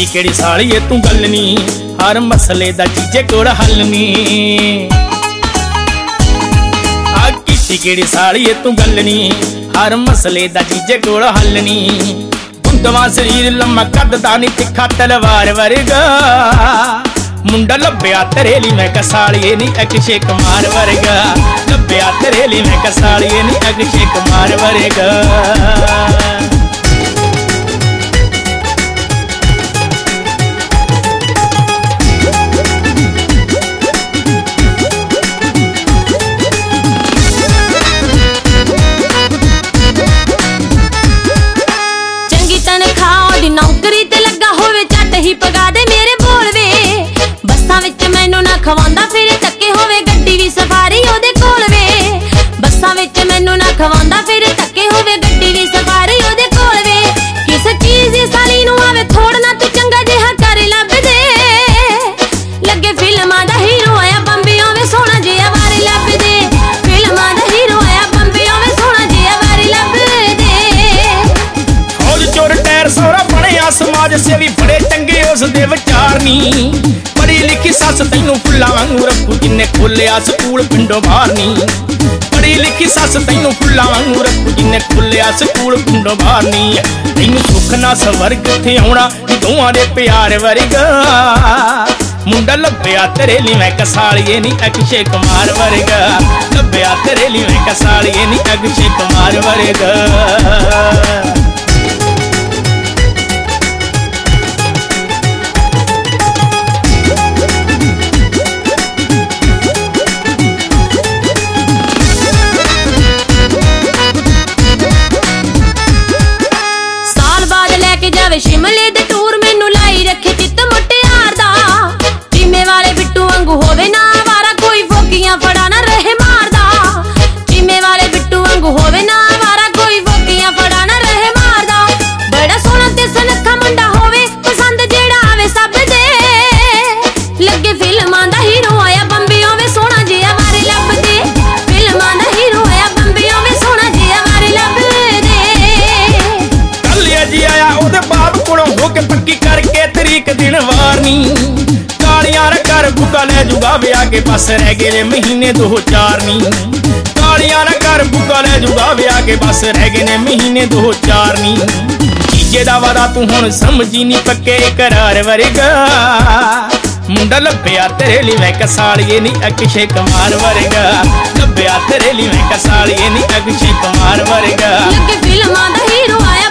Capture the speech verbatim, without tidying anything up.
कीती केड़ी सालिए तू गल नी, हर मसले दा जीजे कोल हल नी। आ कीती केड़ी सालिए तू गल नी, हर मसले दा जीजे कोल हल नी। बुंदवा शरीर लम्मा कददा नी तिखा तलवार वर्गा, मुंडा लभ्या तेरे ली मैं कसालिए नी अक्षय कुमार वर्गा। लभ्या तेरे ली मैं कसालिए नी अक्षय कुमार वर्गा। नौकरी ते लगा होवे झट ही पगा दे मेरे बोल वे। बस्सां विच मैनू ना खवांदा फिर टक्के होवे गड्डी भी सफारी ओदे कोल वे। बस्सां विच मैनू ना खवांदा फिर टक्के होवे गड्डी भी सफारी ओदे कोल वे। किस चीज दी साली नू आवे थोड़ ना तू चंगा जिहा कर लभ दे। लगे फिल्मां दा हीरो आया बंबियों वे सोहना जिहा वारी लभ दे। फिल्मां दा हीरो आया बंबियों वे सोहना जिहा वारी लभ दे। फौज चोर टैर सोहरा समाज सेवी बड़े चंगे उसदे विचार नी। पढ़ी लिखी सस तैनू फुल्लां वांगू रखू जिन्ने खोलिया स्कूल पिंडों बाहर नी। पढ़ी लिखी सस तैनू फुल्लां वांगू रखू जिन्ने खोलिया स्कूल पिंडों बाहर नी। तैनू सुख ना स्वर्ग थे आउणा दोवां दे प्यार वर्गा। मुंडा लभ्या तेरे ली मैं कसालिए नी अक्षय कुमार वर्गा। लभ्या तेरे ली मैं कसालिए नी अक्षय कुमार वर्गा। शिमले दे टूर मैनू लाई रखे चित मुटियार दा। चीमे वाले बिट्टू वांगू होवे ना आवारा कोई फोकियां फड़ा ना रहे मारदा। चीमे वाले बिट्टू वांगू होवे ना आवारा कोई फोकियां फड़ा ना रहे मारदा। बड़ा सोहना ते सनखा मुंडा होवे पसंद जेड़ा आवे सब दे। लगे फिल्मां दा हीरो आया बंबियों वे सोहना जिहा वारी लभ दे। फिल्मां दा हीरो आया बंबियों वे सोहना जिहा वारी लभ दे। कलिया जी आया ओदे बाप कोलों होके पक्की करके तरीक दिन वारनी। कालियां रा घर बुका ले जुगा विआह के बस रह गए महीने दो चार नी। कालियां रा घर बुका ले जुगा विआह के बस रह गए महीने दो चार नी। चीजे दा वादा तू हुण समझी नी पक्के करार वर्गा। मुंडा लभ्या तेरे ली मैं कसालिए नी अक्षय कुमार वर्गा। लभ्या तेरे ली मैं कसालिए नी अक्षय कुमार वर्गा। लगे फिल्मां दा हीरो आया